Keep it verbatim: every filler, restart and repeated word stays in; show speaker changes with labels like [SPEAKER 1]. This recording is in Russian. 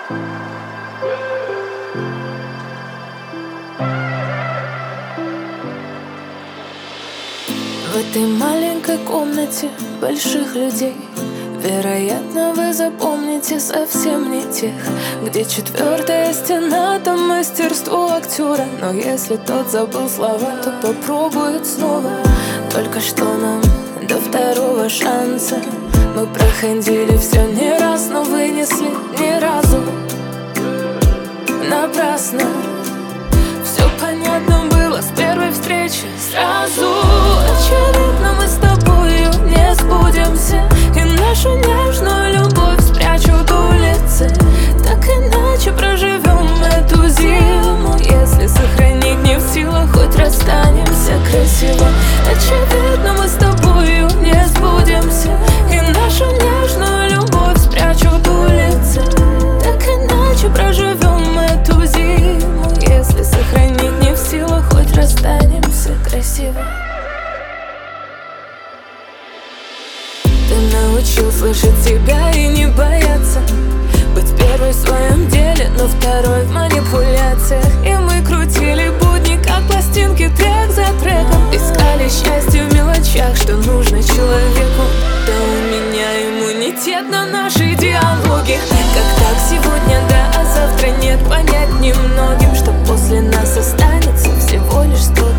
[SPEAKER 1] В этой маленькой комнате больших людей, вероятно, вы запомните совсем не тех. Где четвертая стена, там мастерство актера. Но если тот забыл слова, то попробует снова. Только что нам до второго шанса. Мы проходили все не раз, но вынесли ни разу напрасно. Все понятно было с первой встречи сразу. Очевидно, мы с тобою не сбудемся, и нашу нежную любовь спрячут улицы. Так иначе проживем эту зиму, если сохранить не в силах, хоть расстанемся красиво. Очевидно, мы с тобою не сбудемся, и нашу нежную любовь спрячут улицы. Так иначе проживем эту зиму, если сохранить не в силах, хоть расстанемся красиво. Ты научил слышать себя и не бояться, быть первой в своем деле, но второй в манипуляциях. И мы крутили будни, как пластинки, трек за треком. Искали счастье в мелочах, что нужно человеку. Да у меня иммунитет на наши диалоги. Как так сегодня да, а завтра нет, понять немногим, что после нас останется всего лишь сто